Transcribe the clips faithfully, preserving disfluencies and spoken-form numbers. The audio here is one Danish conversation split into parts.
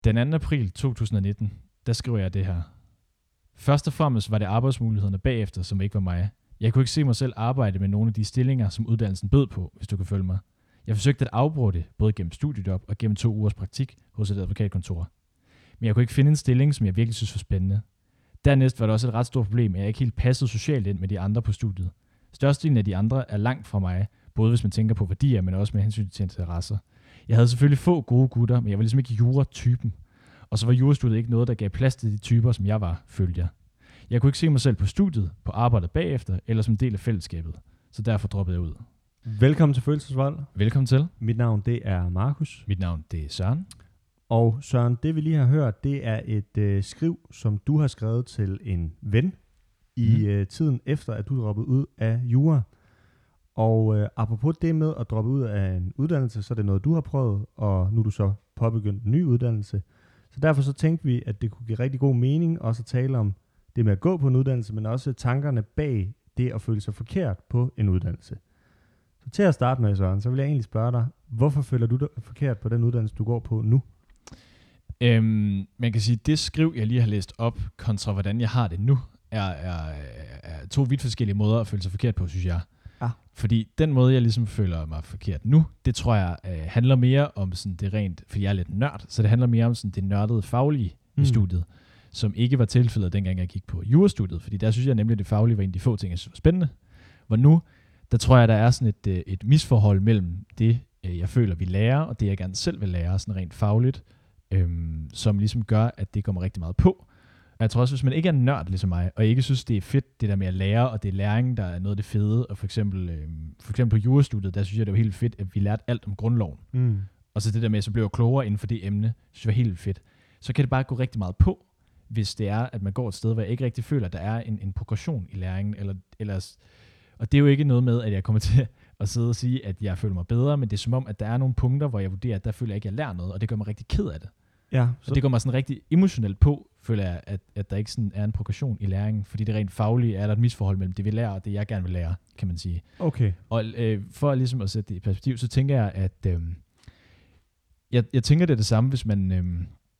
Den anden april to tusind nitten, der skriver jeg det her. Først og fremmest var det arbejdsmulighederne bagefter, som ikke var mig. Jeg kunne ikke se mig selv arbejde med nogle af de stillinger, som uddannelsen bød på, hvis du kan følge mig. Jeg forsøgte at afbryde det, både gennem studiejob og gennem to ugers praktik hos et advokatkontor. Men jeg kunne ikke finde en stilling, som jeg virkelig synes var spændende. Dernæst var det også et ret stort problem, at jeg ikke helt passede socialt ind med de andre på studiet. Størstedelen af de andre er langt fra mig, både hvis man tænker på værdier, men også med hensyn til interesser. Jeg havde selvfølgelig få gode gutter, men jeg var ligesom ikke jura-typen. Og så var jurastudiet ikke noget, der gav plads til de typer, som jeg var, følte jeg. Jeg kunne ikke se mig selv på studiet, på arbejdet bagefter, eller som del af fællesskabet. Så derfor droppede jeg ud. Velkommen til Følelsesvold. Velkommen til. Mit navn, det er Markus. Mit navn, det er Søren. Og Søren, det vi lige har hørt, det er et øh, skriv, som du har skrevet til en ven mm. i øh, tiden efter, at du droppede ud af jura. Og øh, apropos det med at droppe ud af en uddannelse, så er det noget, du har prøvet, og nu er du så påbegyndt en ny uddannelse. Så derfor så tænkte vi, at det kunne give rigtig god mening også at tale om det med at gå på en uddannelse, men også tankerne bag det at føle sig forkert på en uddannelse. Så til at starte med, Søren, så vil jeg egentlig spørge dig, hvorfor føler du dig forkert på den uddannelse, du går på nu? Øhm, man kan sige, at det skriv, jeg lige har læst op, kontra hvordan jeg har det nu, er, er, er to vidt forskellige måder at føle sig forkert på, synes jeg. Ah. Fordi den måde, jeg ligesom føler mig forkert nu, det tror jeg øh, handler mere om sådan det rent, fordi jeg er lidt nørd, så det handler mere om sådan det nørdede faglige mm. i studiet, som ikke var tilfældet, dengang jeg gik på jurastudiet, fordi der synes jeg nemlig, at det faglige var en af de få ting, jeg synes var spændende. Hvor nu, der tror jeg, der er sådan et, et misforhold mellem det, jeg føler, vi lærer, og det, jeg gerne selv vil lære, sådan rent fagligt, øhm, som ligesom gør, at det kommer rigtig meget på. Og jeg tror også, hvis man ikke er nørd ligesom mig, og ikke synes, det er fedt, det der med at lære, og det er læring, der er noget af det fede, og for eksempel, øhm, for eksempel på jurastudiet, der synes jeg, det var helt fedt, at vi lærte alt om grundloven. Mm. Og så det der med, så blev jeg klogere inden for det emne, synes jeg var helt fedt. Så kan det bare gå rigtig meget på, hvis det er, at man går et sted, hvor jeg ikke rigtig føler, at der er en, en progression i læringen. Eller, eller, og det er jo ikke noget med, at jeg kommer til at sidde og sige, at jeg føler mig bedre, men det er som om, at der er nogle punkter, hvor jeg vurderer, at der føler jeg ikke, at jeg lærer noget, og det gør mig rigtig ked af det. Ja, så og det går mig sådan rigtig emotionelt på, føler jeg, at, at der ikke sådan er en progression i læringen, fordi det rent faglige er der et misforhold mellem det, vi lærer, og det, jeg gerne vil lære, kan man sige. Okay. Og øh, for ligesom at sætte det i perspektiv, så tænker jeg, at øh, jeg, jeg tænker, det er det samme, hvis man... Øh,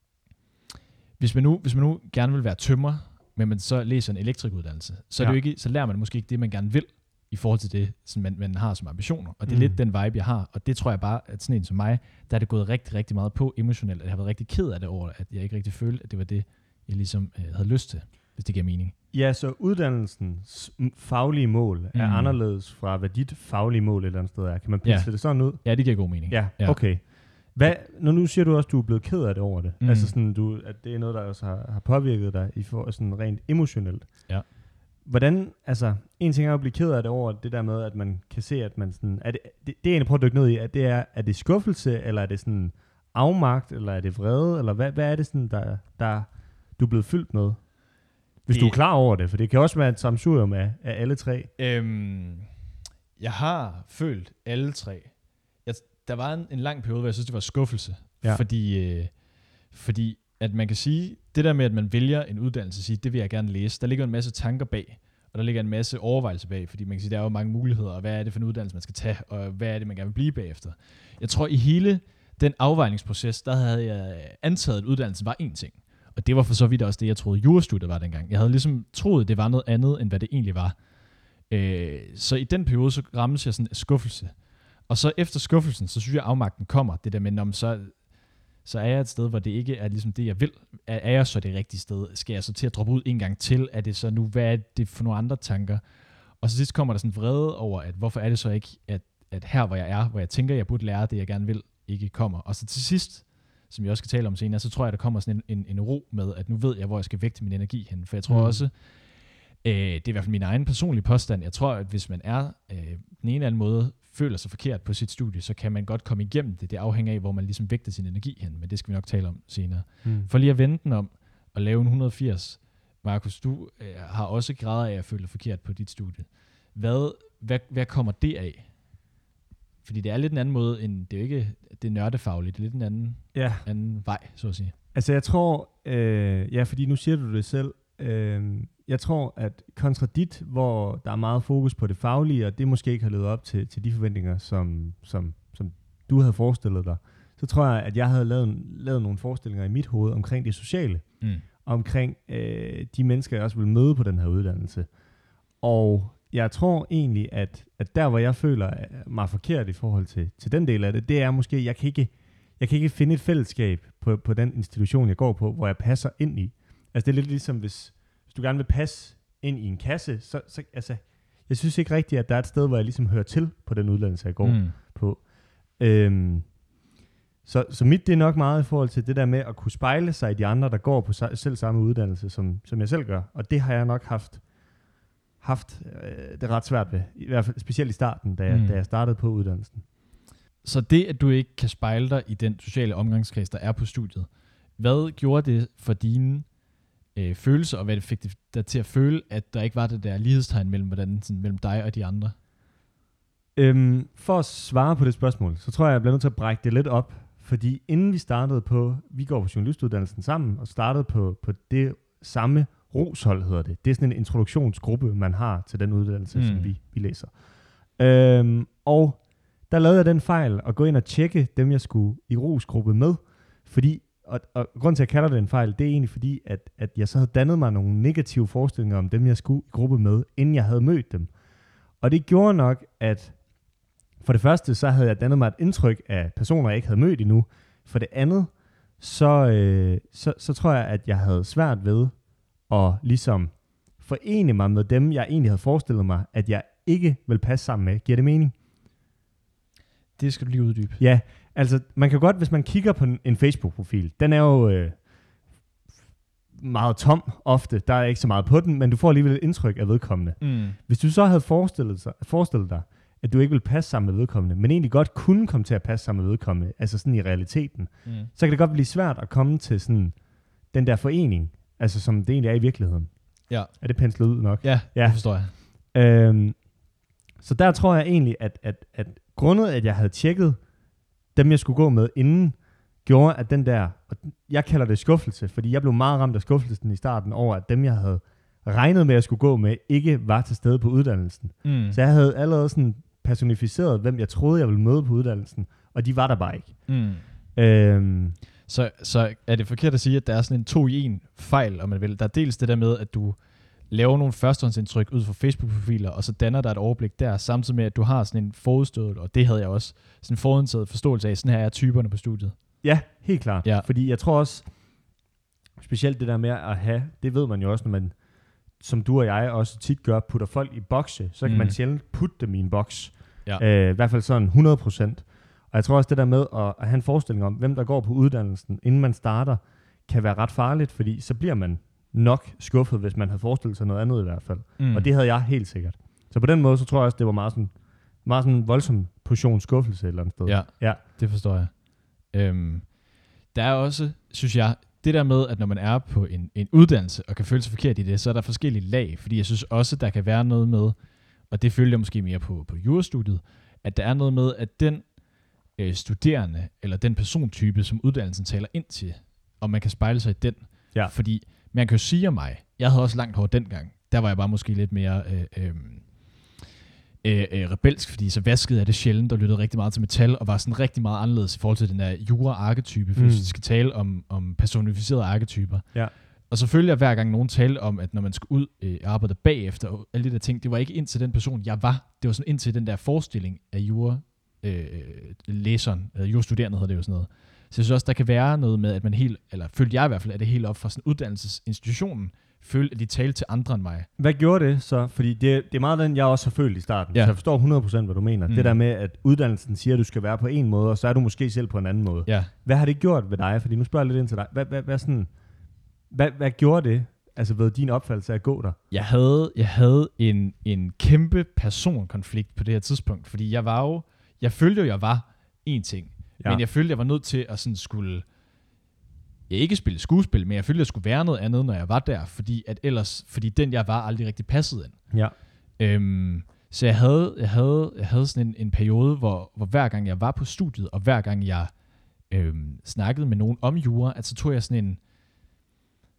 Hvis man, nu, hvis man nu gerne vil være tømrer, men man så læser en elektrikuddannelse, så, er ja. det jo ikke, så lærer man måske ikke det, man gerne vil, i forhold til det, som man, man har som ambitioner. Og det er mm. lidt den vibe, jeg har. Og det tror jeg bare, at sådan en som mig, der er det gået rigtig, rigtig meget på emotionelt. At jeg har været rigtig ked af det over, at jeg ikke rigtig følte, at det var det, jeg ligesom øh, havde lyst til, hvis det giver mening. Ja, så uddannelsens faglige mål er mm. anderledes fra, hvad dit faglige mål et eller andet sted er. Kan man pisse ja. det sådan ud? Ja, det giver god mening. Ja, ja. Okay. Hvad, når nu siger du også, at du er blevet ked af det over det, mm. altså sådan, du, at det er noget, der også har, har påvirket dig i for, sådan rent emotionelt. Ja. Hvordan, altså, en ting er at blive ked af det over det der med, at man kan se, at man sådan, er det, det, det er egentlig prøver at dykke ned i, at det er, er det skuffelse, eller er det sådan afmagt, eller er det vrede, eller hvad, hvad er det sådan, der, der du er blevet fyldt med? Hvis det, du er klar over det, for det kan også være et sammensurium af, af alle tre. Øhm, jeg har følt alle tre. Jeg Der var en, en lang periode, hvor jeg synes, det var skuffelse. Ja. Fordi, øh, fordi at man kan sige, det der med, at man vælger en uddannelse, sige, det vil jeg gerne læse, der ligger en masse tanker bag, og der ligger en masse overvejelser bag, fordi man kan sige, der er jo mange muligheder, og hvad er det for en uddannelse, man skal tage, og hvad er det, man gerne vil blive bagefter. Jeg tror, i hele den afvejningsproces, der havde jeg antaget, at uddannelsen var én ting. Og det var for så vidt også det, jeg troede, jurastudiet var dengang. Jeg havde ligesom troet, det var noget andet, end hvad det egentlig var. Øh, så i den periode, så rammes jeg sådan en skuffelse. Og så efter skuffelsen, så synes jeg, at afmagten kommer. Det der med, om så, så er jeg et sted, hvor det ikke er ligesom det, jeg vil. Er, er jeg så det rigtige sted? Skal jeg så til at droppe ud en gang til? Er det så nu, hvad er det for nogle andre tanker? Og så sidst kommer der sådan vrede over, at hvorfor er det så ikke, at, at her, hvor jeg er, hvor jeg tænker, jeg burde lære det, jeg gerne vil, ikke kommer. Og så til sidst, som jeg også skal tale om senere, så tror jeg, der kommer sådan en, en, en ro med, at nu ved jeg, hvor jeg skal vægte min energi hen. For jeg tror mm. også, øh, det er i hvert fald min egen personlige påstand, jeg tror, at hvis man er øh, den ene eller anden måde, føler sig forkert på sit studie, så kan man godt komme igennem det. Det afhænger af, hvor man ligesom vægter sin energi hen, men det skal vi nok tale om senere. Mm. For lige at vende den om og lave en et hundrede og firs, Markus, du øh, har også grader af at føle dig forkert på dit studie. Hvad, hvad, hvad kommer det af? Fordi det er lidt en anden måde, end det er jo ikke det er nørdefagligt, det er lidt en anden, ja. anden vej, så at sige. Altså jeg tror, øh, ja, fordi nu siger du det selv, øh, jeg tror, at kontra dit, hvor der er meget fokus på det faglige, og det måske ikke har levet op til, til de forventninger, som, som, som du havde forestillet dig, så tror jeg, at jeg havde lavet, lavet nogle forestillinger i mit hoved omkring det sociale, Mm. omkring øh, de mennesker, jeg også ville møde på den her uddannelse. Og jeg tror egentlig, at, at der, hvor jeg føler mig forkert i forhold til, til den del af det, det er måske, jeg kan ikke, jeg kan ikke finde et fællesskab på, på den institution, jeg går på, hvor jeg passer ind i. Altså det er lidt ligesom, hvis, hvis du gerne vil passe ind i en kasse, så, så altså, jeg synes ikke rigtigt, at der er et sted, hvor jeg ligesom hører til på den uddannelse, jeg går mm. på. Øhm, så, så mit, det er nok meget i forhold til det der med at kunne spejle sig i de andre, der går på selv samme uddannelse, som, som jeg selv gør. Og det har jeg nok haft, haft øh, det ret svært ved. I hvert fald specielt i starten, da jeg, mm. da jeg startede på uddannelsen. Så det, at du ikke kan spejle dig i den sociale omgangskreds, der er på studiet, hvad gjorde det for dine øh, følelser, og hvad det fik dig til at føle, at der ikke var det der lighedstegn mellem, hvordan, sådan, mellem dig og de andre? Øhm, for at svare på det spørgsmål, så tror jeg, jeg bliver nødt til at brække det lidt op, fordi inden vi startede på, vi går på journalistuddannelsen sammen, og startede på, på det samme ROS-hold, hedder det. Det er sådan en introduktionsgruppe, man har til den uddannelse, mm. som vi, vi læser. Øhm, og der lavede jeg den fejl at gå ind og tjekke dem, jeg skulle i ROS-gruppe med, fordi, og, og grunden til, at jeg kalder det en fejl, det er egentlig fordi, at, at jeg så havde dannet mig nogle negative forestillinger om dem, jeg skulle i gruppe med, inden jeg havde mødt dem. Og det gjorde nok, at for det første, så havde jeg dannet mig et indtryk af personer, jeg ikke havde mødt endnu. For det andet, så, øh, så, så tror jeg, at jeg havde svært ved at ligesom forene mig med dem, jeg egentlig havde forestillet mig, at jeg ikke vil passe sammen med. Giver det mening? Det skal du lige uddybe. Ja, altså man kan godt, hvis man kigger på en, en Facebook-profil, den er jo øh, meget tom ofte, der er ikke så meget på den, men du får alligevel et indtryk af vedkommende. Mm. Hvis du så havde forestillet, sig, forestillet dig, at du ikke vil passe sammen med vedkommende, men egentlig godt kunne komme til at passe sammen med vedkommende, altså sådan i realiteten, mm. så kan det godt blive svært at komme til sådan den der forening, altså som det egentlig er i virkeligheden. Ja. Er det penslet ud nok? Ja, ja. Det forstår jeg. Øhm, så der tror jeg egentlig, at, at, at grundet, at jeg havde tjekket dem, jeg skulle gå med inden, gjorde, at den der, og jeg kalder det skuffelse, fordi jeg blev meget ramt af skuffelsen i starten over, at dem, jeg havde regnet med, at jeg skulle gå med, ikke var til stede på uddannelsen. Mm. Så jeg havde allerede sådan personificeret, hvem jeg troede, jeg ville møde på uddannelsen, og de var der bare ikke. Mm. Øhm. Så, så er det forkert at sige, at der er sådan en to i en fejl, om man vil. Der er dels det der med, at du laver nogle førstehåndsindtryk ud fra Facebook-profiler, og så danner der et overblik der, samtidig med, at du har sådan en forudstået, og det havde jeg også, sådan en forudtaget forståelse af, sådan her er typerne på studiet. Ja, helt klart. Ja. Fordi jeg tror også, specielt det der med at have, det ved man jo også, når man, som du og jeg også tit gør, putter folk i bokse, så kan mm. man sjældent putte dem i en boks. Ja. Øh, I hvert fald sådan hundrede procent. Og jeg tror også, det der med at, at have en forestilling om, hvem der går på uddannelsen, inden man starter, kan være ret farligt, fordi så bliver man nok skuffet, hvis man havde forestillet sig noget andet i hvert fald. Mm. Og det havde jeg helt sikkert. Så på den måde, så tror jeg også, det var meget sådan, meget sådan en voldsom portion skuffelse et eller andet sted. Ja, ja. Det forstår jeg. Øhm, der er også, synes jeg, det der med, at når man er på en, en uddannelse, og kan føle sig forkert i det, så er der forskellige lag, fordi jeg synes også, der kan være noget med, og det følger jeg måske mere på, på jurastudiet, at der er noget med, at den øh, studerende, eller den persontype, som uddannelsen taler ind til, og man kan spejle sig i den. Ja. Fordi man kan jo sige om mig, jeg havde også langt hår dengang, der var jeg bare måske lidt mere øh, øh, øh, øh, rebelsk, fordi så vaskede jeg det sjældent, og lyttede rigtig meget til metal, og var sådan rigtig meget anderledes i forhold til den der jura-arketype, for mm. hvis vi skal tale om, om personificerede arketyper. Ja. Og så følger jeg hver gang nogen talte om, at når man skulle ud øh, arbejde bagefter, og alle de der ting, det var ikke ind til den person, jeg var. Det var sådan ind til den der forestilling af jura, øh, læseren, øh, jurastuderende hedder det jo sådan noget. Så jeg synes også, der kan være noget med, at man helt, eller følte jeg i hvert fald, at det helt op fra sådan uddannelsesinstitutionen, følte, at de talte til andre end mig. Hvad gjorde det så? Fordi det, det er meget den, jeg også har følt i starten. Ja. Så jeg forstår hundrede procent, hvad du mener. Mm. Det der med, at uddannelsen siger, at du skal være på en måde, og så er du måske selv på en anden måde. Ja. Hvad har det gjort ved dig? Fordi nu spørger jeg lidt ind til dig. Hvad, hvad, hvad, sådan, hvad, hvad gjorde det, altså ved din opfattelse af at gå der? Jeg havde, jeg havde en, en kæmpe personkonflikt på det her tidspunkt, fordi jeg var jo, jeg følte jo, jeg var én ting. Ja. Men jeg følte, jeg var nødt til at sådan skulle, jeg ikke spille skuespil, men jeg følte, jeg skulle være noget andet, når jeg var der, fordi at ellers, fordi den jeg var aldrig rigtig passede ind. Ja. Øhm, så jeg havde, jeg havde, jeg havde sådan en, en periode, hvor, hvor hver gang jeg var på studiet, og hver gang jeg øhm, snakkede med nogen om jura, at så tog jeg sådan en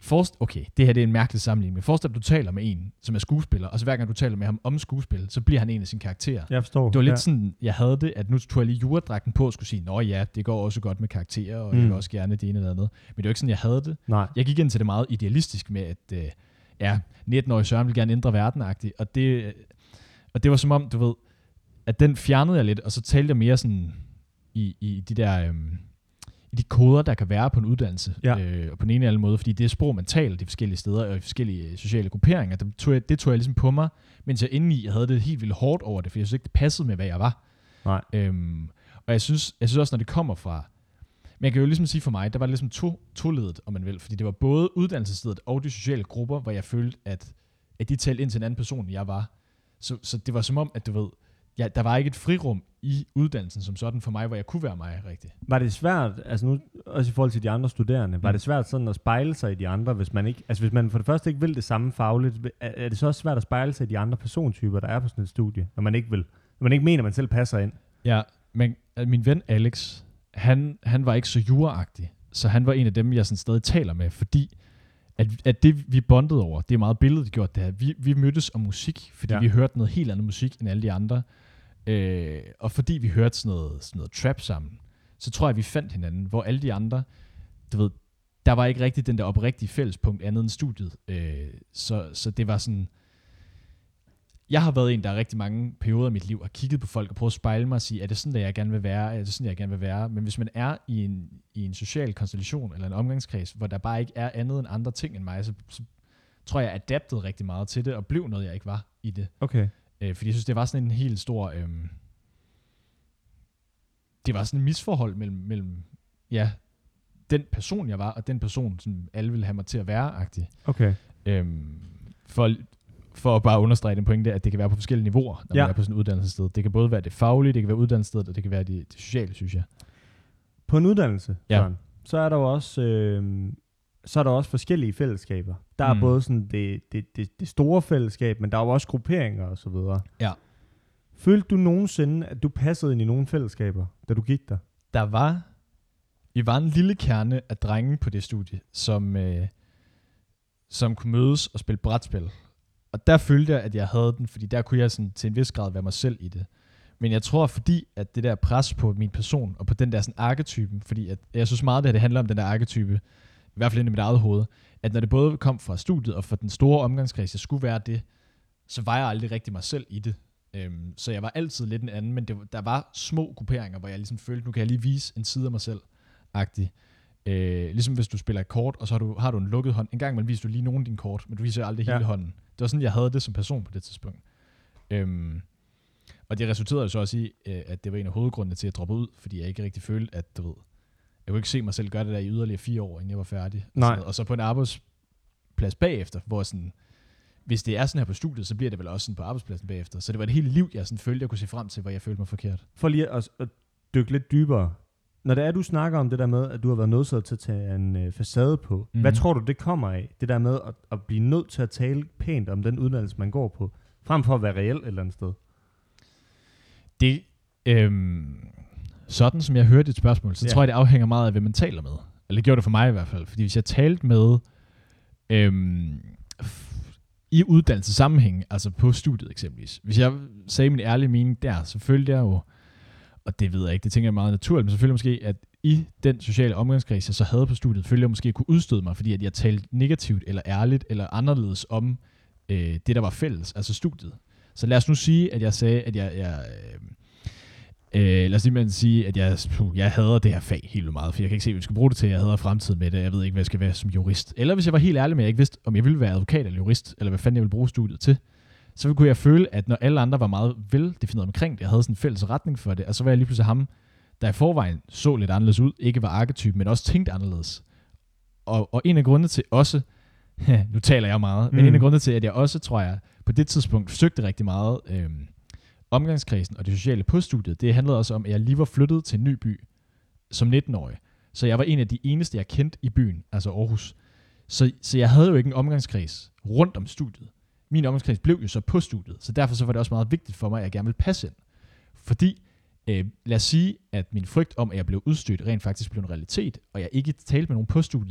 forst, okay, det her det er en mærkelig sammenligning, men forestil dig, at du taler med en, som er skuespiller, og så hver gang du taler med ham om skuespil, så bliver han en af sine karakterer. Jeg forstår. Det var lidt ja. sådan, jeg havde det, at nu tog jeg lige juradragten på og skulle sige, nå ja, det går også godt med karakterer, og mm. jeg vil også gerne det ene eller andet. Men det var ikke sådan, jeg havde det. Nej. Jeg gik ind til det meget idealistisk med, at øh, ja, nitten-årige Søren vil gerne ændre verden-agtigt, og det, og det var som om, du ved, at den fjernede jeg lidt, og så talte jeg mere sådan i, i de der... Øh, i de koder, der kan være på en uddannelse, ja. øh, og på en eller anden måde, fordi det er sprog, man taler de forskellige steder, og i forskellige sociale grupperinger, det tog jeg, det tog jeg ligesom på mig, mens jeg indeni, jeg havde det helt vildt hårdt over det, for jeg synes ikke, det passede med, hvad jeg var. Nej. Øhm, og jeg synes, jeg synes også, når det kommer fra, men jeg kan jo ligesom sige for mig, der var det ligesom to, to-ledet, om man vil, fordi det var både uddannelsesstedet og de sociale grupper, hvor jeg følte, at, at de talte ind til en anden person, jeg var. Så, så det var som om, at du ved, ja, der var ikke et frirum i uddannelsen som sådan for mig, hvor jeg kunne være mig rigtigt. Var det svært, altså nu også i forhold til de andre studerende, mm. var det svært sådan at spejle sig i de andre, hvis man ikke, altså hvis man for det første ikke vil det samme fagligt, er, er det så også svært at spejle sig i de andre persontyper, der er på sådan et studie, når man ikke vil, når man ikke mener, at man selv passer ind? Ja, men min ven Alex, han, han var ikke så juraagtig, så han var en af dem, jeg sådan stadig taler med, fordi at, at det, vi bondede over, det er meget billedet gjort det her. Vi, vi mødtes om musik, fordi ja. vi hørte noget helt andet musik end alle de andre. Øh, og fordi vi hørte sådan noget, sådan noget trap sammen, så tror jeg, vi fandt hinanden, hvor alle de andre, du ved, der var ikke rigtig den der oprigtige fællespunkt andet end studiet. Øh, så, så det var sådan, jeg har været en, der rigtig mange perioder af mit liv har kigget på folk og prøvet at spejle mig og sige, er det sådan, der jeg gerne vil være? Er det sådan, jeg gerne vil være? Men hvis man er i en, i en social konstellation eller en omgangskreds, hvor der bare ikke er andet end andre ting end mig, så, så tror jeg, jeg adaptede rigtig meget til det og blev noget, jeg ikke var i det. Okay. Øh, fordi jeg synes, det var sådan en helt stor... Øhm, det var sådan en misforhold mellem, mellem ja, den person, jeg var, og den person, som alle ville have mig til at være-agtig. Okay. Øhm, for, for at bare understrege den pointe, at det kan være på forskellige niveauer, når ja. man er på sådan et uddannelsessted. Det kan både være det faglige, det kan være uddannelsesstedet, og det kan være det, det sociale, synes jeg. På en uddannelse, ja. Søren, så er der jo også... Øh, så er der også forskellige fællesskaber. Der er mm. både sådan det, det, det, det store fællesskab, men der er jo også grupperinger og så videre. Ja. Følte du nogensinde, at du passede ind i nogle fællesskaber, da du gik der? Der var, vi var en lille kerne af drenge på det studie, som, øh, som kunne mødes og spille brætspil. Og der følte jeg, at jeg havde den, fordi der kunne jeg sådan, til en vis grad være mig selv i det. Men jeg tror, fordi at det der pres på min person, og på den der sådan arketypen, fordi at, jeg synes meget, at det handler om den der arketype, i hvert fald inde i mit eget hoved, at når det både kom fra studiet og fra den store omgangskreds, jeg skulle være det, så var jeg aldrig rigtig mig selv i det. Øhm, så jeg var altid lidt en anden, men det, der var små grupperinger, hvor jeg ligesom følte, nu kan jeg lige vise en side af mig selv-agtig. Øh, ligesom hvis du spiller et kort, og så har du, har du en lukket hånd. En gang man viser du lige nogle af dine kort, men du viser aldrig ja. hele hånden. Det var sådan, jeg havde det som person på det tidspunkt. Øhm, og det resulterede jo så også i, at det var en af hovedgrundene til at droppe ud, fordi jeg ikke rigtig følte, at du ved, jeg kunne ikke se mig selv gøre det der i yderligere fire år, inden jeg var færdig. Nej. Og så på en arbejdsplads bagefter, hvor sådan, hvis det er sådan her på studiet, så bliver det vel også sådan på arbejdspladsen bagefter. Så det var et helt liv, jeg sådan følte, jeg kunne se frem til, hvor jeg følte mig forkert. For lige at, at dykke lidt dybere. Når det er, du snakker om det der med, at du har været nødt til at tage en øh, facade på, mm-hmm. hvad tror du, det kommer af? Det der med at, at blive nødt til at tale pænt om den uddannelse, man går på, frem for at være reel et eller andet sted? Det, øhm, sådan som jeg hørte dit spørgsmål, så ja. tror jeg, det afhænger meget af, hvem man taler med. Eller det gjorde det for mig i hvert fald. Fordi hvis jeg talte med øhm, f- i uddannelsessammenhæng, altså på studiet eksempelvis, hvis jeg sagde min ærlige mening der, så følte jeg jo, og det ved jeg ikke, det tænker jeg meget naturligt, men så følte jeg måske, at i den sociale omgangskreds, jeg så havde på studiet, følte jeg måske kunne udstøde mig, fordi at jeg talte negativt eller ærligt eller anderledes om øh, det, der var fælles, altså studiet. Så lad os nu sige, at jeg sagde, at jeg... jeg øh, øh, lad os lige sige, at jeg, puh, jeg hader det her fag helt meget, for jeg kan ikke se, hvad jeg skal bruge det til. Jeg hader fremtiden med det. Jeg ved ikke, hvad jeg skal være som jurist. Eller hvis jeg var helt ærlig med, at jeg ikke vidste, om jeg ville være advokat eller jurist, eller hvad fanden jeg ville bruge studiet til, så kunne jeg føle, at når alle andre var meget veldefineret omkring det, jeg havde sådan en fælles retning for det, og så var jeg lige pludselig ham, der i forvejen så lidt anderledes ud, ikke var arketyp, men også tænkte anderledes. Og, og en af grundene til også, nu taler jeg meget, men mm. en af grundene til, at jeg også, tror jeg, på det tidspunkt søgte rigtig meget øh, omgangskredsen og det sociale på studiet, det handlede også om, at jeg lige var flyttet til en ny by som nitten-årig. Så jeg var en af de eneste, jeg kendte i byen, altså Aarhus. Så, så jeg havde jo ikke en omgangskreds rundt om studiet. Min omgangskreds blev jo så på studiet, så derfor så var det også meget vigtigt for mig, at jeg gerne ville passe ind. Fordi, øh, lad os sige, at min frygt om, at jeg blev udstødt, rent faktisk blev en realitet, og jeg ikke talte med nogen på studiet,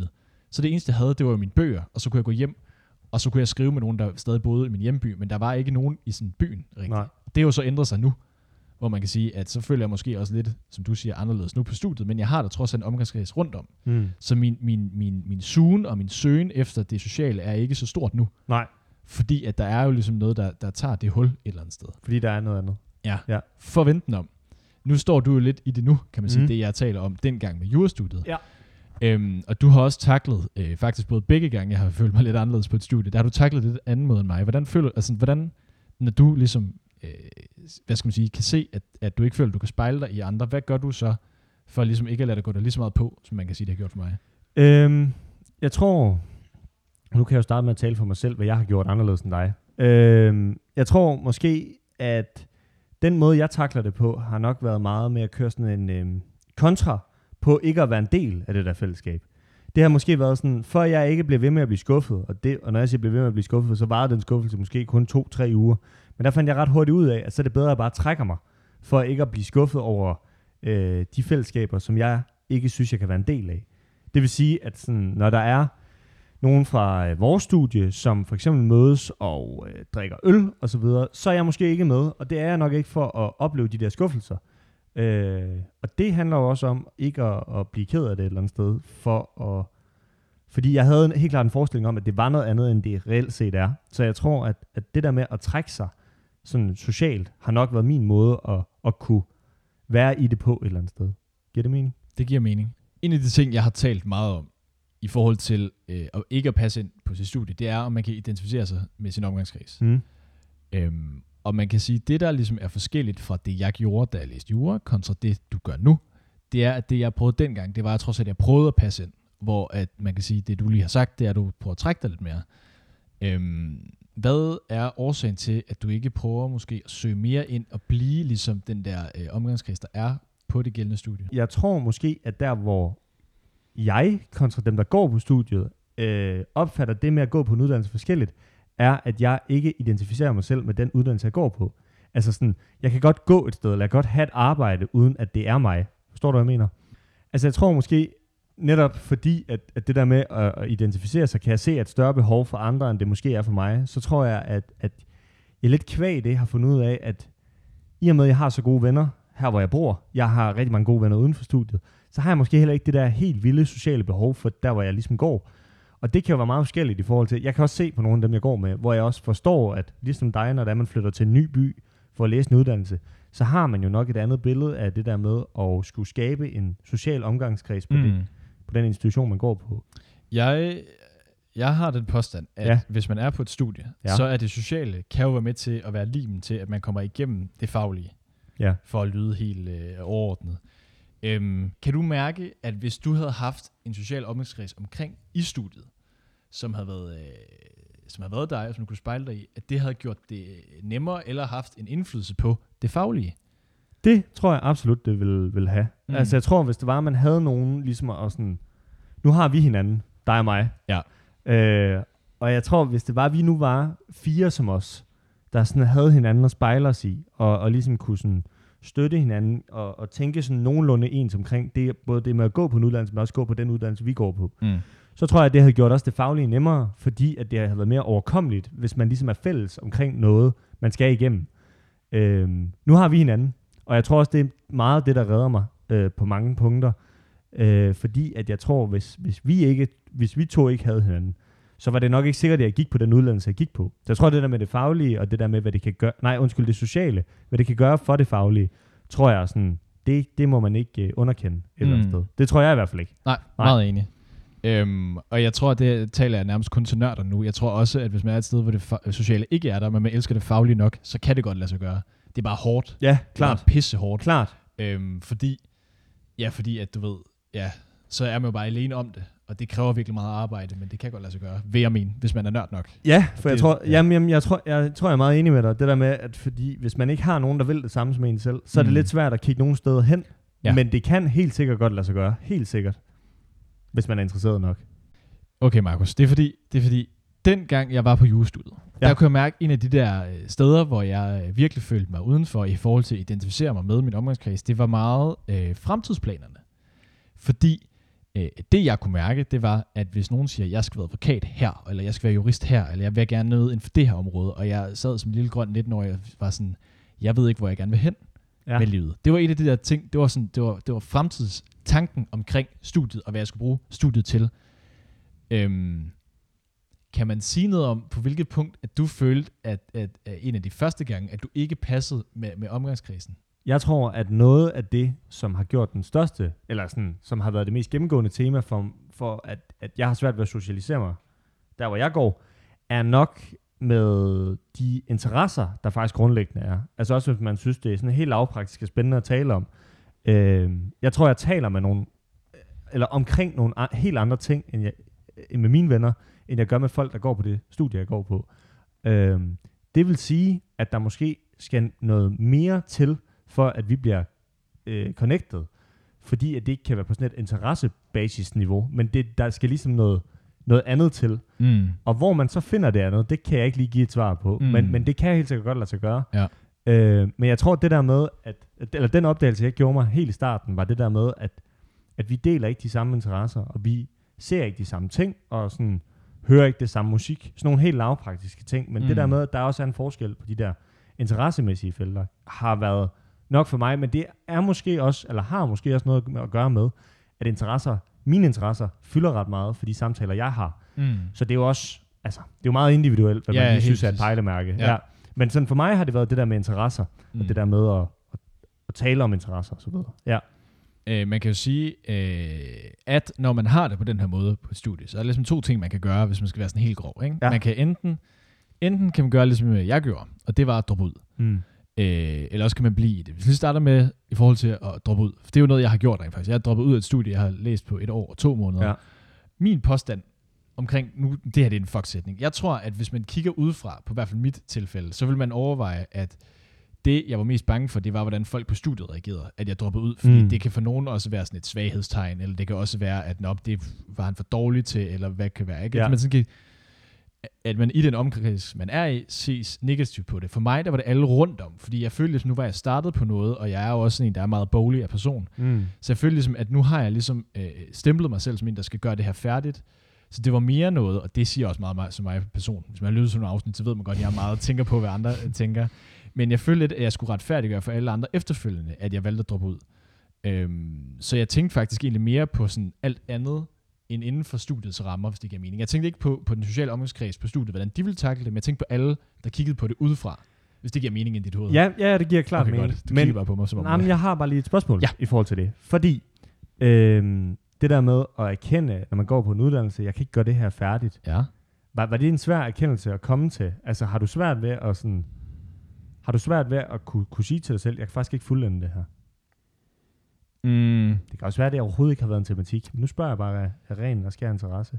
Så det eneste, jeg havde, det var mine bøger, og så kunne jeg gå hjem, og så kunne jeg skrive med nogen, der stadig boede i min hjemby, men der var ikke nogen i sådan byen rigtigt. Nej. Det er jo så ændret sig nu, hvor man kan sige, at så føler jeg måske også lidt, som du siger, anderledes nu på studiet, men jeg har da trods alt en omgangskreds rundt om. Mm. Så min, min, min, min sugen og min søgen efter det sociale er ikke så stort nu. Nej. Fordi at der er jo ligesom noget, der, der tager det hul et eller andet sted. Fordi der er noget andet. Ja, ja. Forventen om. Nu står du jo lidt i det nu, kan man sige, mm. det jeg taler om dengang med jurastudiet. Ja. Øhm, og du har også taklet, øh, faktisk både begge gange, jeg har følt mig lidt anderledes på et studie, der har du taklet det anden måde end mig. Hvordan føler, altså hvordan, når du ligesom, øh, hvad skal man sige, kan se, at, at du ikke føler, at du kan spejle dig i andre, hvad gør du så, for ligesom ikke at lade dig gå der lige så meget på, som man kan sige, det har gjort for mig? Øhm, jeg tror, nu kan jeg jo starte med at tale for mig selv, hvad jeg har gjort anderledes end dig. Øhm, jeg tror måske, at den måde, jeg takler det på, har nok været meget med at køre sådan en øhm, kontra på ikke at være en del af det der fællesskab. Det har måske været sådan, før jeg ikke blev ved med at blive skuffet, og, det, og når jeg siger blev ved med at blive skuffet, så varede den skuffelse måske kun to-tre uger. Men der fandt jeg ret hurtigt ud af, at så er det bedre at bare trække mig, for ikke at blive skuffet over øh, de fællesskaber, som jeg ikke synes, jeg kan være en del af. Det vil sige, at sådan, når der er nogen fra øh, vores studie, som for eksempel mødes og øh, drikker øl og så videre, så er jeg måske ikke med, og det er jeg nok ikke for at opleve de der skuffelser. Øh, og det handler jo også om ikke at, at blive ked af det et eller andet sted, for at, fordi jeg havde en, helt klart en forestilling om, at det var noget andet, end det reelt set er. Så jeg tror, at, at det der med at trække sig sådan socialt, har nok været min måde at, at kunne være i det på et eller andet sted. Giver det mening? Det giver mening. En af de ting, jeg har talt meget om, i forhold til øh, at ikke at passe ind på sit studie, det er, om man kan identificere sig med sin omgangskreds. Mm. Øhm, og man kan sige, at det, der ligesom er forskelligt fra det, jeg gjorde, da jeg læste jura, kontra det, du gør nu, det er, at det, jeg prøvede dengang, det var trods alt, at jeg prøvede at passe ind, hvor at man kan sige, det du lige har sagt, det er, at du prøver at trække dig lidt mere. Øhm, hvad er årsagen til, at du ikke prøver måske at søge mere ind og blive ligesom den der øh, omgangskreds, der er på det gældende studie? Jeg tror måske, at der, hvor jeg kontra dem, der går på studiet, øh, opfatter det med at gå på en uddannelse forskelligt, er, at jeg ikke identificerer mig selv med den uddannelse, jeg går på. Altså sådan, jeg kan godt gå et sted, eller jeg kan godt have et arbejde, uden at det er mig. Forstår du, hvad jeg mener? Altså jeg tror måske, netop fordi, at, at det der med at, at identificere sig, kan jeg se et større behov for andre, end det måske er for mig, så tror jeg, at, at jeg lidt kvæg det har fundet ud af, at i og med, at jeg har så gode venner, her hvor jeg bor, jeg har rigtig mange gode venner uden for studiet, så har jeg måske heller ikke det der helt vilde sociale behov for der, hvor jeg ligesom går. Og det kan jo være meget forskelligt i forhold til, jeg kan også se på nogle af dem, jeg går med, hvor jeg også forstår, at ligesom dig, når man flytter til en ny by for at læse en uddannelse, så har man jo nok et andet billede af det der med at skulle skabe en social omgangskreds på, mm. det, på den institution, man går på. Jeg, jeg har den påstand, at ja. hvis man er på et studie, ja. så er det sociale, kan jo være med til at være limen til, at man kommer igennem det faglige, ja. for at lyde helt øh, overordnet. Øhm, kan du mærke, at hvis du havde haft en social omgangskreds omkring i studiet, som havde været, øh, som havde været dig, og som du kunne spejle dig i, at det havde gjort det nemmere, eller haft en indflydelse på det faglige? Det tror jeg absolut, det vil, vil have. Mm. Altså jeg tror, hvis det var, at man havde nogen, ligesom at sådan, nu har vi hinanden, dig og mig. Ja. Øh, og jeg tror, hvis det var, at vi nu var fire som os, der sådan havde hinanden at spejle os i, og, og ligesom kunne sådan støtte hinanden, og, og tænke sådan nogenlunde ens omkring det, både det med at gå på en uddannelse, men også gå på den uddannelse, vi går på. Mm. Så tror jeg, at det havde gjort også det faglige nemmere, fordi at det havde været mere overkommeligt, hvis man ligesom er fælles omkring noget, man skal igennem. Øhm, nu har vi hinanden, og jeg tror også, det er meget det, der redder mig øh, på mange punkter, øh, fordi at jeg tror, hvis, hvis, vi ikke, hvis vi to ikke havde hinanden, så var det nok ikke sikkert, at jeg gik på den uddannelse, jeg gik på. Så jeg tror, det der med det faglige, og det der med, hvad det kan gøre, nej, undskyld, det sociale, hvad det kan gøre for det faglige, tror jeg sådan, det, det må man ikke uh, underkende et mm. eller andet sted. Det tror jeg i hvert fald ikke. Nej, nej. Meget enig. Øhm, og jeg tror, det taler jeg nærmest kun til nørder nu. Jeg tror også, at hvis man er et sted, hvor det fa- sociale ikke er der, men man elsker det faglige nok, så kan det godt lade sig gøre. Det er bare hårdt. Ja, klart. Det er pisse hårdt. Klart. Øhm, fordi, ja, fordi at du ved, ja, så er man jo bare alene om det. Og det kræver virkelig meget arbejde, men det kan godt lade sig gøre, vil jeg mene, hvis man er nørd nok. Ja, for det, jeg, tror, ja. jamen, jamen, jeg, tror, jeg tror, jeg er meget enig med dig. Det der med, at fordi hvis man ikke har nogen, der vil det samme som en selv, så er det mm. lidt svært at kigge nogle steder hen. Ja. Men det kan helt sikkert godt lade sig gøre. Helt sikkert. Hvis man er interesseret nok. Okay, Markus. Det er fordi, det er fordi dengang jeg var på jurastudiet, ja. der kunne jeg mærke en af de der steder, hvor jeg virkelig følte mig udenfor i forhold til at identificere mig med min omgangskreds. Det var meget øh, fremtidsplanerne. Fordi Øh, det jeg kunne mærke, det var, at hvis nogen siger, at jeg skal være advokat her, eller jeg skal være jurist her, eller jeg vil gerne noget inden for det her område, og jeg sad som en lille grøn nitten-årig og var sådan, jeg ved ikke, hvor jeg gerne vil hen ja. med livet. Det var et af de der ting, det var, sådan, det var, det var fremtidstanken omkring studiet, og hvad jeg skulle bruge studiet til. Øhm, kan man sige noget om, på hvilket punkt, at du følte, at, at, at en af de første gange, at du ikke passede med, med omgangskredsen? Jeg tror, at noget af det, som har gjort den største, eller sådan, som har været det mest gennemgående tema for, for at, at jeg har svært ved at socialisere mig, der hvor jeg går, er nok med de interesser, der faktisk grundlæggende er. Altså også, hvis man synes, det er sådan helt lavpraktisk og spændende at tale om. Øh, jeg tror, jeg taler med nogle, eller omkring nogle a- helt andre ting, end, jeg, end med mine venner, end jeg gør med folk, der går på det studie, jeg går på. Øh, det vil sige, at der måske skal noget mere til, for at vi bliver øh, connected, fordi at det ikke kan være på sådan et interessebasisniveau, men det, der skal ligesom noget, noget andet til. Mm. Og hvor man så finder det andet, det kan jeg ikke lige give et svar på, mm. men, men det kan jeg helt sikkert godt lade sig gøre. Ja. Øh, men jeg tror, det der med, at, eller den opdagelse, jeg gjorde mig helt i starten, var det der med, at, at vi deler ikke de samme interesser, og vi ser ikke de samme ting, og sådan hører ikke det samme musik. Sådan nogle helt lavpraktiske ting, men mm. det der med, at der også er en forskel på de der interessemæssige felter, har været nok for mig, men det er måske også, eller har måske også noget at gøre med, at interesser, mine interesser, fylder ret meget for de samtaler, jeg har. Mm. Så det er jo også, altså, det er jo meget individuelt, hvad ja, man lige synes er et pejlemærke. Ja. Ja. Men sådan for mig har det været det der med interesser, mm. og det der med at, at, at tale om interesser og så videre. Ja. Øh, man kan jo sige, øh, at når man har det på den her måde på et studie, så er der ligesom to ting, man kan gøre, hvis man skal være sådan helt grov. Ikke? Ja. Man kan enten, enten kan man gøre ligesom jeg gjorde, og det var at droppe ud. Mm. Øh, eller også kan man blive i det. Hvis vi starter med i forhold til at droppe ud, for det er jo noget, jeg har gjort rent faktisk. Jeg har droppet ud af et studie, jeg har læst på et år og to måneder. Ja. Min påstand omkring, nu, det her det er en fuck-sætning. Jeg tror, at hvis man kigger udefra, på i hvert fald mit tilfælde, så vil man overveje, at det, jeg var mest bange for, det var, hvordan folk på studiet reagerede, at jeg droppede ud, fordi mm. det kan for nogen også være sådan et svaghedstegn, eller det kan også være, at nå, det var han for dårlig til, eller hvad kan være, ikke? Ja. At man sådan kan, at man i den omkreds, man er i, ses negativt på det. For mig, der var det alle rundt om, fordi jeg følte, at nu var jeg startet på noget, og jeg er jo også sådan en, der er meget boglig af person. Mm. Så jeg følte ligesom, at nu har jeg ligesom øh, stemplet mig selv som en, der skal gøre det her færdigt. Så det var mere noget, og det siger også meget, meget som mig person. Hvis man har lyttet til nogle afsnit, så ved man godt, at jeg meget tænker på, hvad andre tænker. Men jeg følte lidt, at jeg skulle retfærdiggøre for alle andre efterfølgende, at jeg valgte at droppe ud. Øhm, så jeg tænkte faktisk egentlig mere på sådan alt andet, end inden for studiets rammer, hvis det giver mening. Jeg tænkte ikke på, på den sociale omgangskreds på studiet, hvordan de ville takle det, men jeg tænkte på alle, der kiggede på det udefra, hvis det giver mening i dit hoved. Ja, ja, det giver klart okay, mening. Godt. Du men, kigger bare på mig, som om nej, jeg har bare lige et spørgsmål ja. i forhold til det. Fordi øhm, det der med at erkende, når man går på en uddannelse, jeg kan ikke gøre det her færdigt. Ja. Var, var det en svær erkendelse at komme til? Altså har du svært ved at sådan, har du svært ved at kunne, kunne sige til dig selv, jeg kan faktisk ikke fuldende det her? Mm. Det kan også være, at det overhovedet ikke har været en tematik. Men nu spørger jeg bare af ren og skær interesse.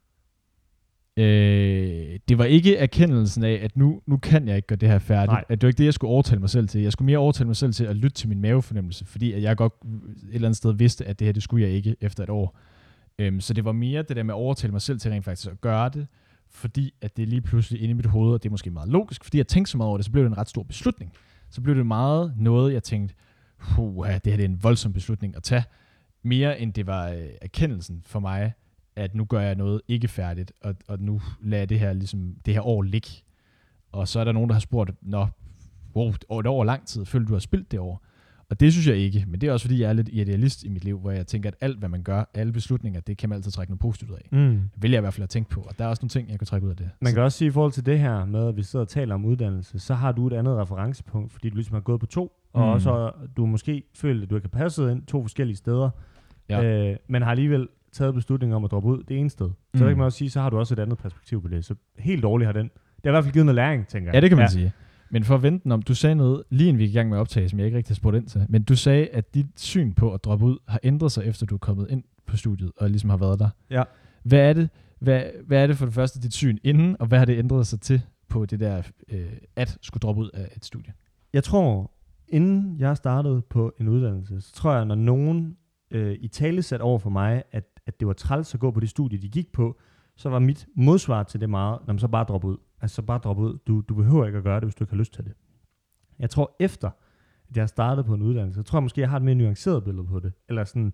Øh, det var ikke erkendelsen af, at nu, nu kan jeg ikke gøre det her færdigt. Nej. At det var ikke det, jeg skulle overtale mig selv til. Jeg skulle mere overtale mig selv til at lytte til min mavefornemmelse, fordi at jeg godt et eller andet sted vidste, at det her, det skulle jeg ikke efter et år. Øhm, så det var mere det der med at overtale mig selv til rent faktisk at gøre det, fordi at det lige pludselig inde i mit hoved, og det er måske meget logisk, fordi jeg tænkte så meget over det, så blev det en ret stor beslutning. Så blev det meget noget, jeg tænkte, puh, det her det er en voldsom beslutning at tage, mere end det var øh, erkendelsen for mig, at nu gør jeg noget ikke færdigt, og, og nu lader jeg det her, ligesom, det her år ligge. Og så er der nogen, der har spurgt, nå, wow, et år lang tid, føler du har spildt det år? Og det synes jeg ikke, men det er også fordi, jeg er lidt idealist i mit liv, hvor jeg tænker, at alt, hvad man gør, alle beslutninger, det kan man altid trække noget positivt ud af. Mm. Det vil jeg i hvert fald have tænkt på, og der er også nogle ting, jeg kan trække ud af det. Man kan også sige, i forhold til det her med, at vi sidder og taler om uddannelse, så har du et andet referencepunkt, fordi du ligesom har gået på to, og mm. også du måske føler, at du ikke har passet ind to forskellige steder, ja. øh, men har alligevel taget beslutningen om at droppe ud det ene sted. Så mm. det kan man også sige, så har du også et andet perspektiv på det. Så helt dårligt har den. Det har i hvert fald givet noget læring, tænker jeg. Ja, det kan man ja. sige. Men for at vente den om, du sagde noget, lige inden vi gik i gang med at optage, som jeg ikke rigtig har spurgt ind til, men du sagde, at dit syn på at droppe ud har ændret sig, efter du er kommet ind på studiet, og ligesom har været der. Ja. Hvad er det, hvad, hvad er det for det første, dit syn inden, og hvad har det ændret sig til på det der, øh, at skulle droppe ud af et studie? Jeg tror, inden jeg startede på en uddannelse, så tror jeg, når nogen øh, i tale sat over for mig, at, at det var træls at gå på det studie, de gik på, så var mit modsvar til det meget, når man så bare droppe ud. Altså så bare droppe ud. Du, du behøver ikke at gøre det, hvis du ikke har lyst til det. Jeg tror efter, at jeg har startet på en uddannelse, så tror jeg måske, jeg har et mere nuanceret billede på det. Eller sådan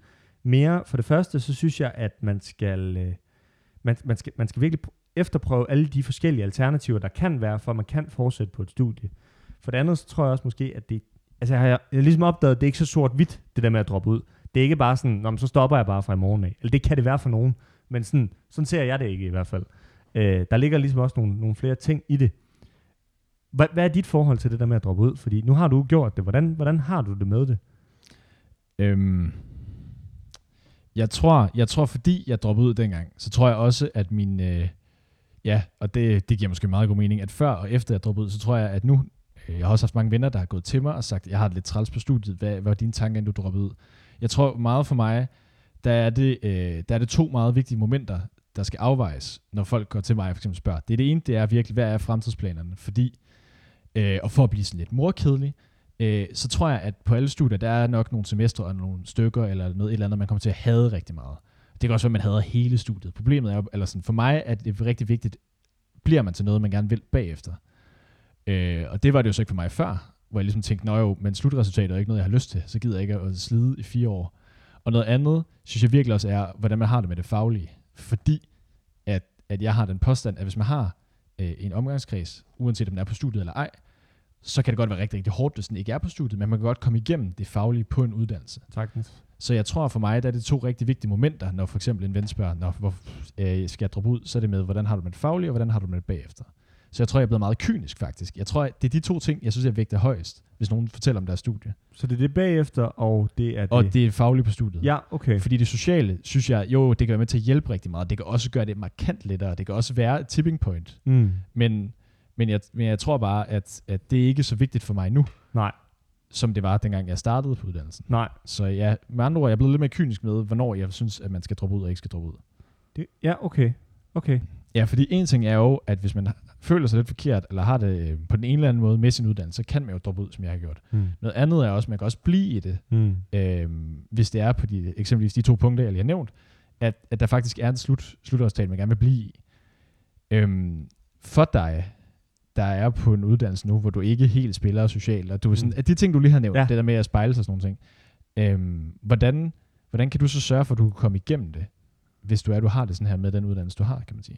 mere. For det første, så synes jeg, at man skal, øh, man, man skal, man skal virkelig efterprøve alle de forskellige alternativer, der kan være, for at man kan fortsætte på et studie. For det andet, så tror jeg også måske, at det, altså jeg har, jeg har ligesom opdaget, at det er ikke så sort-hvidt, det der med at droppe ud. Det er ikke bare sådan, nå, men så stopper jeg bare fra i morgen af. Eller det kan det være for nogen, men sådan, sådan ser jeg det ikke i hvert fald. Øh, der ligger ligesom også nogle, nogle flere ting i det. Hvad, hvad er dit forhold til det der med at droppe ud? Fordi nu har du gjort det. Hvordan, hvordan har du det med det? Øhm, jeg tror, jeg tror, fordi jeg droppede ud dengang, så tror jeg også, at min... Øh, ja, og det, det giver måske meget god mening, at før og efter jeg droppede ud, så tror jeg, at nu... Øh, jeg har også haft mange venner, der har gået til mig og sagt, jeg har det lidt træls på studiet. Hvad, hvad var dine tanker, inden du droppede ud? Jeg tror meget for mig, der er, det, øh, der er det to meget vigtige momenter, der skal afvejes, når folk går til mig og for eksempel spørger. Det er det ene, det er virkelig, hvad er fremtidsplanerne? Fordi, øh, og for at blive sådan lidt morkedelig, øh, så tror jeg, at på alle studier, der er nok nogle semestre og nogle stykker, eller noget et eller andet, man kommer til at hade rigtig meget. Det kan også være, at man hader hele studiet. Problemet er jo, eller sådan, for mig er det rigtig vigtigt, bliver man til noget, man gerne vil bagefter. Øh, og det var det jo så ikke for mig før, hvor jeg ligesom tænkte, nå jo, men slutresultatet er ikke noget, jeg har lyst til, så gider jeg ikke at slide i fire år. Og noget andet, synes jeg virkelig også er, hvordan man har det med det faglige. Fordi, at, at jeg har den påstand, at hvis man har øh, en omgangskreds, uanset om den er på studiet eller ej, så kan det godt være rigtig, rigtig hårdt, hvis den ikke er på studiet, men man kan godt komme igennem det faglige på en uddannelse. Sagtens. Så jeg tror for mig, der er det to rigtig vigtige momenter, når for eksempel en ven spørger, når, hvor øh, skal jeg droppe ud, så er det med, hvordan har du med det faglige, og hvordan har du med det bagefter. Så jeg tror, jeg er blevet meget kynisk faktisk. Jeg tror, det er de to ting, jeg synes, jeg vægter højst, hvis nogen fortæller om deres studie. Så det er det bagefter, og det er det... Og det er fagligt på studiet. Ja, okay. Fordi det sociale, synes jeg, jo, det kan være med til at hjælpe rigtig meget. Det kan også gøre det markant lettere. Det kan også være et tipping point. Mm. Men, men, jeg, men jeg tror bare, at, at det er ikke så vigtigt for mig nu. Nej. Som det var, dengang jeg startede på uddannelsen. Nej. Så ja, med andre ord, jeg er blevet lidt mere kynisk med, hvornår jeg synes, at man skal droppe ud og ikke skal droppe ud. Det, ja, okay. Okay. Ja, fordi en ting er jo, at hvis man føler sig lidt forkert, eller har det på den ene eller anden måde med sin uddannelse, så kan man jo droppe ud, som jeg har gjort. Mm. Noget andet er også, at man kan også blive i det, mm. øhm, hvis det er på de, eksempelvis de to punkter, jeg lige har nævnt, at, at der faktisk er en slut, slutresultat, man gerne vil blive i. Øhm, for dig, der er på en uddannelse nu, hvor du ikke helt spiller socialt, og du er sådan, mm. at de ting, du lige har nævnt, ja. Det der med at spejle sig og sådan nogle ting, øhm, hvordan, hvordan kan du så sørge for, at du kan komme igennem det, hvis du er, du har det sådan her med den uddannelse, du har, kan man sige?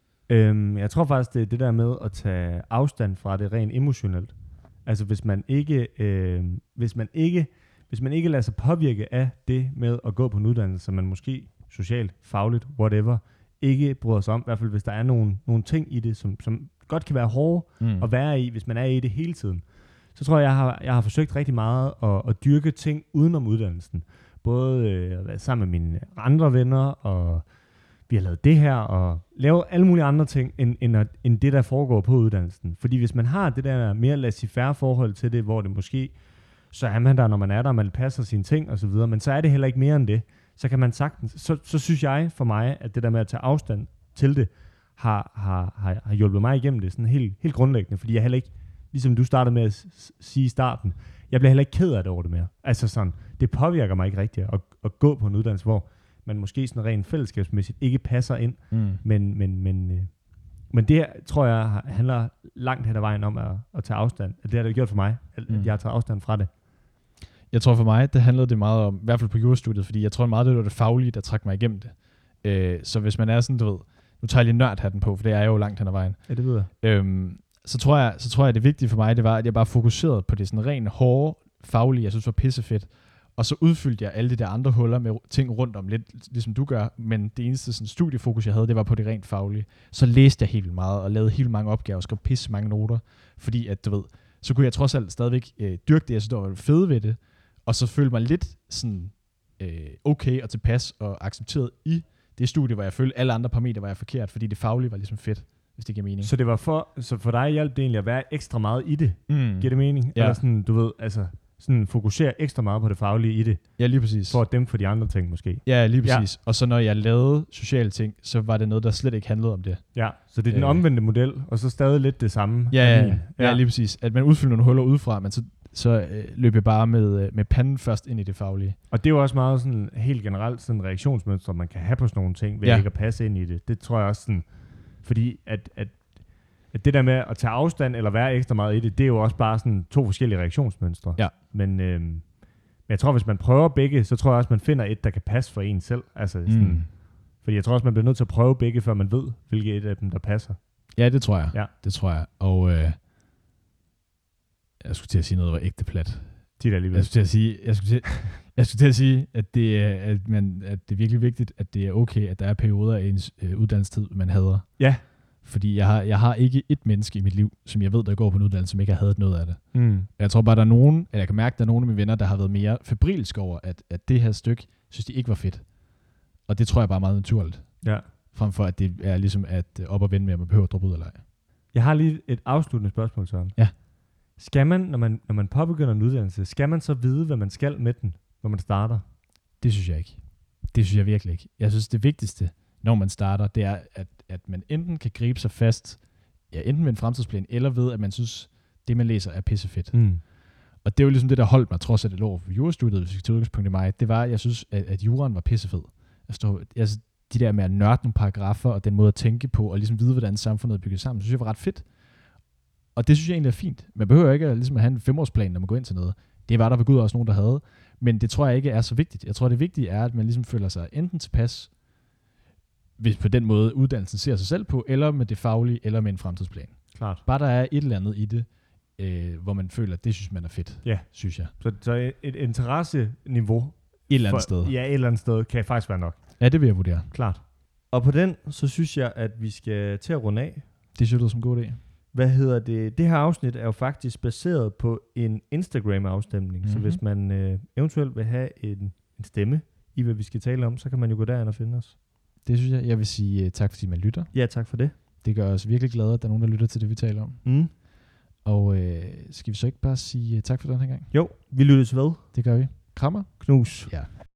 Øhm, jeg tror faktisk, det er det der med at tage afstand fra det rent emotionelt. Altså hvis man ikke, øh, hvis man ikke, hvis man ikke lader sig påvirke af det med at gå på en uddannelse, som man måske socialt, fagligt, whatever, ikke bryder sig om, i hvert fald hvis der er nogle, nogle ting i det, som, som godt kan være hårde mm. at være i, hvis man er i det hele tiden. Så tror jeg, jeg har, jeg har forsøgt rigtig meget at, at dyrke ting udenom uddannelsen. Både øh, sammen med mine andre venner, og vi har lavet det her, og lave alle mulige andre ting, end, end, at, end det, der foregår på uddannelsen. Fordi hvis man har det der mere laissez-faire forhold til det, hvor det måske, så er man der, når man er der, man passer sine ting og så videre, men så er det heller ikke mere end det. Så kan man sagtens, så, så synes jeg for mig, at det der med at tage afstand til det, har, har, har, har hjulpet mig igennem det sådan helt, helt grundlæggende, fordi jeg heller ikke, ligesom du startede med at sige i starten, jeg bliver heller ikke ked af det over det mere. Altså sådan, det påvirker mig ikke rigtigt at, at gå på en uddannelse, hvor man måske sådan rent fællesskabsmæssigt ikke passer ind, mm. men, men, men, øh, men det tror jeg handler langt hen ad vejen om at, at tage afstand. Det har det gjort for mig, at mm. jeg har taget afstand fra det. Jeg tror for mig, det handlede det meget om, i hvert fald på jurastudiet, fordi jeg tror meget, det var det faglige, der trak mig igennem det. Øh, så hvis man er sådan, du ved, nu tager jeg lige nørdhatten på, for det er jeg jo langt hen ad vejen. Ja, det ved jeg. Øhm, så tror jeg, så tror jeg, det vigtige for mig, det var, at jeg bare fokuserede på det sådan rent hårde, faglige, jeg synes var pissefedt. Og så udfyldte jeg alle de der andre huller med ting rundt om, lidt ligesom du gør, men det eneste sådan, studiefokus, jeg havde, det var på det rent faglige. Så læste jeg helt vildt meget, og lavede helt mange opgaver, og skrev pisse mange noter, fordi at, du ved, så kunne jeg trods alt stadigvæk øh, dyrke det, jeg synes, der var fedt ved det, og så følte mig lidt sådan øh, okay og tilpas og accepteret i det studie, hvor jeg følte, alle andre parametre var jeg forkert, fordi det faglige var ligesom fedt, hvis det giver mening. Så det var for, så for dig hjalp det egentlig at være ekstra meget i det? Mm. Giver det mening? Ja. Eller sådan, du ved, altså sådan fokusere ekstra meget på det faglige i det? Ja, lige præcis. For at dæmpe for de andre ting måske? Ja, lige præcis. Ja. Og så når jeg lavede sociale ting, så var det noget, der slet ikke handlede om det. Ja, så det er den øh. omvendte model, og så stadig lidt det samme? Ja, ja, ja. ja, lige præcis. At man udfylder nogle huller udefra, men så så øh, løb jeg bare med, med panden først ind i det faglige. Og det er jo også meget sådan helt generelt sådan en reaktionsmønster, man kan have på sådan nogle ting, ved ja. ikke at passe ind i det. Det tror jeg også sådan, fordi at, at, at det der med at tage afstand eller være ekstra meget i det, det er jo også bare sådan to forskellige reaktionsmønstre. Ja. Men, øh, men Jeg tror, hvis man prøver begge, så tror jeg også, man finder et, der kan passe for en selv. Altså sådan, Mm. fordi jeg tror også, man bliver nødt til at prøve begge, før man ved, hvilket et af dem, der passer. Ja, det tror jeg. Ja. Det tror jeg. Og øh, jeg skulle til at sige noget, der var ægte plat. Tit alligevel. Jeg skulle til at sige, jeg skulle til, jeg skulle til at sige at, det er, at, man, at det er virkelig vigtigt, at det er okay, at der er perioder af ens øh, uddannelsestid, man hader. Ja. Fordi jeg har, jeg har ikke et menneske i mit liv, som jeg ved, der går på en uddannelse, som ikke har hadet noget af det. Mm. Jeg tror bare, der er nogen, eller jeg kan mærke, at der er nogle af mine venner, der har været mere febrilske over, at, at det her stykke, synes de ikke var fedt. Og det tror jeg bare er meget naturligt. Ja. Frem for, at det er ligesom at op og vende med, at man behøver at droppe ud eller ej. Jeg har lige et afsluttende spørgsmål, Søren. Ja. Skal man, når man, når man påbegynder en uddannelse, skal man så vide, hvad man skal med den, når man starter? Det synes jeg ikke. Det synes jeg virkelig ikke. Jeg synes, det vigtigste, når man starter, det er, at, at man enten kan gribe sig fast, ja, enten med en fremtidsplan, eller ved, at man synes, det man læser er pissefedt. Mm. Og det er jo ligesom det, der holdt mig, trods at det lå for jurastudiet, hvis vi skal tage udgangspunkt i mig, det var, at jeg synes, at, at juraen var pissefed. Jeg stod, altså, de der med at nørde nogle paragrafer, og den måde at tænke på, og ligesom vide, hvordan samfundet er bygget sammen, synes jeg var ret fedt. Og det synes jeg egentlig er fint. Man behøver ikke at, ligesom at have en femårsplan, når man går ind til noget. Det var der ved Gud også nogen, der havde. Men det tror jeg ikke er så vigtigt. Jeg tror, det vigtige er, at man ligesom føler sig enten tilpas, hvis på den måde uddannelsen ser sig selv på, eller med det faglige, eller med en fremtidsplan. Klart. Bare der er et eller andet i det, øh, hvor man føler, at det synes man er fedt, Ja. synes jeg. Så, så et, et interesseniveau Et eller andet for, sted. Ja, et eller andet sted kan faktisk være nok. Ja, det vil jeg vurdere. Klart. Og på den, så synes jeg, at vi skal til at runde af. Det synes jeg lyder som en god idé. Hvad hedder det? Det her afsnit er jo faktisk baseret på en Instagram-afstemning. Mm-hmm. Så Mhm. hvis man øh, eventuelt vil have en, en stemme i, hvad vi skal tale om, så kan man jo gå derind og finde os. Det synes jeg. Jeg vil sige uh, tak, fordi man lytter. Ja, tak for det. Det gør os virkelig glade, at der er nogen, der lytter til det, vi taler om. Mm. Og øh, skal vi så ikke bare sige uh, tak for den her gang? Jo, vi lyttes ved. Det gør vi. Krammer. Knus. Ja.